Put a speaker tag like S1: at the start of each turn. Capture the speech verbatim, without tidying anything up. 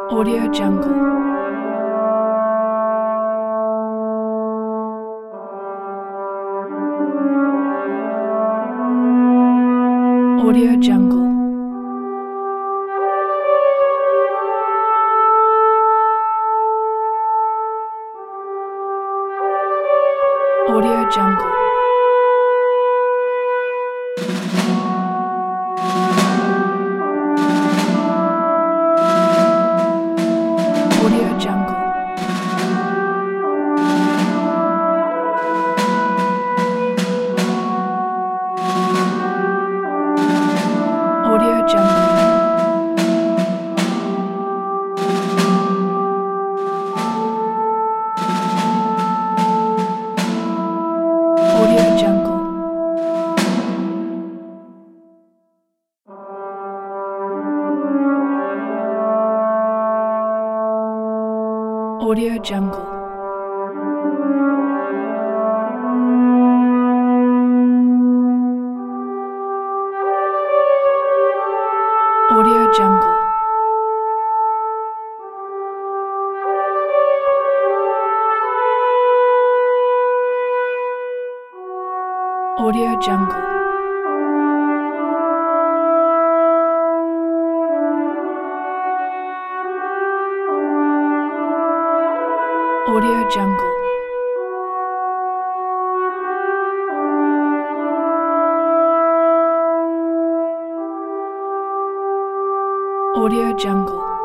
S1: Audio Jungle. Audio Jungle. Audio Jungle. Audio Jungle. Audio Jungle. Audio Jungle. Audio Jungle. Audio Jungle. Audio Jungle. Audio Jungle. Audio Jungle.